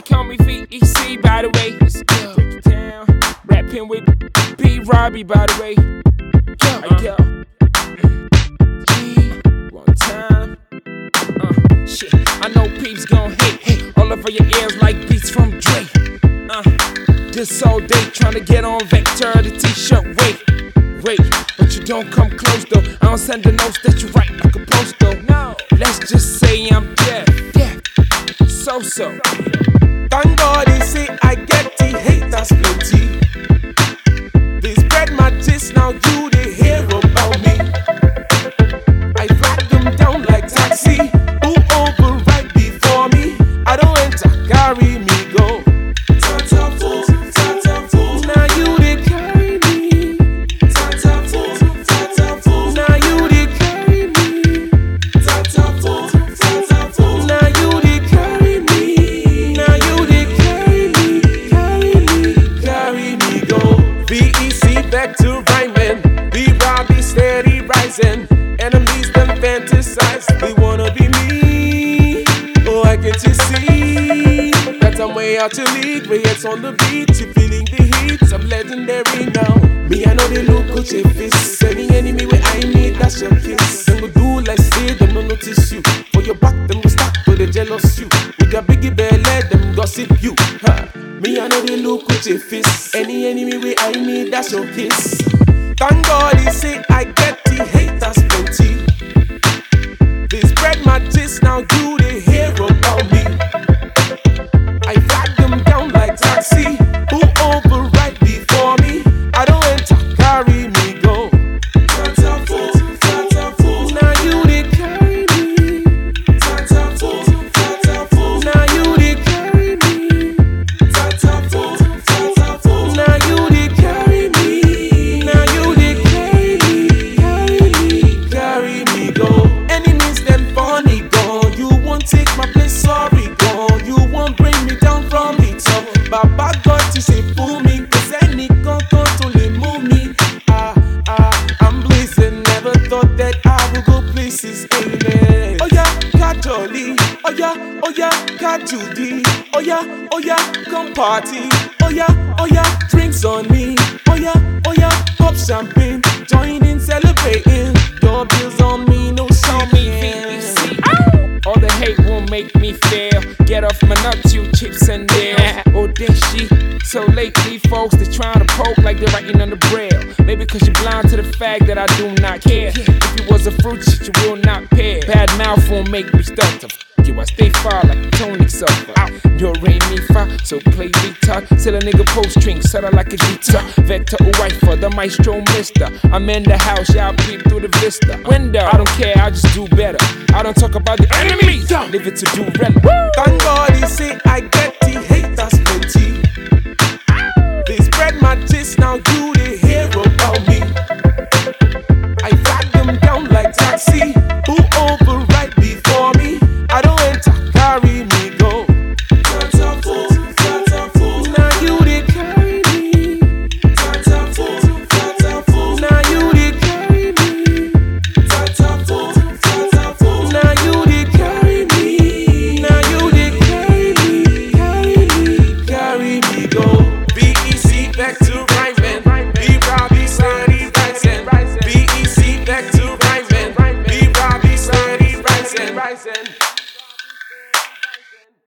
call me VEC, by the way. Let's go. Break it down. Rapping with B. Robbie, by the way. Yo. One time. Shit. I know peeps gon' hate all over your ears like beats from Dre. This all day tryna get on Vector, the t-shirt. Wait, but you don't come close though. I don't send the notes that you write like a post though. No, let's just say I'm deaf. So. Thank God they say I get the haters plenty. They spread my gist, now you they hear about me. I flag them down like taxi. Who over right before me? I don't enter, carry me go. Tata fool. Now you they carry me. Tata fool. Now you they carry me. Tata fool. Now you they carry me. Now you they carry me go. VEC back to rhyming. B. Robbie steady rising. Enemies them fantasize, they wanna be me. Oh, I get to see that I'm way out your league. Way it's on the beat, you feeling the heat. I'm legendary now. Me, I know they look good, your face. Any enemy where I need, that's your kiss. Them go do like say, them no notice you. For your back, them go start to the jealous you. With your biggie belly, them gossip you. Me, I know they look good, your face. Any enemy where I need, that's your kiss. Thank God he say I get the haters plenty. They spread my gist, now you they hear about me. I flag them down like taxi. Who over right before me? I don't enter, carry me go. Tata fool. Now you they carry me. Tata fool. Now you they carry me. Tata fool. Now you they carry me. Now you they carry me go. Enemies them funny gone. You won't take my place, sorry gone. You won't bring me down from the top. Baba God to say fool me, cause any can't only move me. I'm blazing, never thought that I would go places. Amen. Oh yeah, Kajoli. Oh yeah, Kajudi. Oh yeah, come party. Oh yeah, drinks on me. Oh yeah, pop champagne. Join in celebrating. Your bills on me, no champagne. All the hate won't make me fail. Get off my nuts, you chips and dale. Oh, there she. So lately, folks, they trying to poke like they're writing on the braille. Maybe cause you're blind to the fact that I do not care. If you was a fruit, shit, you will not pair. Bad mouth won't make me stutter. You, I stay far like a tonic suffer. You're me fa, so play guitar. Sell a nigga post string, settle like a guitar. Vector or wifer, the maestro mister. I'm in the house, y'all peep through the vista. Window, I don't care, I just do better. I don't talk about the enemy, live it to do relevant. Thank God he say I get the haters plenty. They spread my gist, now you they hear about me. I flag them down like taxi. Who over right before me? I don't enter, carry me go. Tata fool. Now you they carry me. Tata fool. Now you they carry me. Tata fool. Now you they carry me. Now you they carry me go. VEC back to rhyming. B. Robbie steady rising. VEC back to rhyming. B. Robbie steady rising.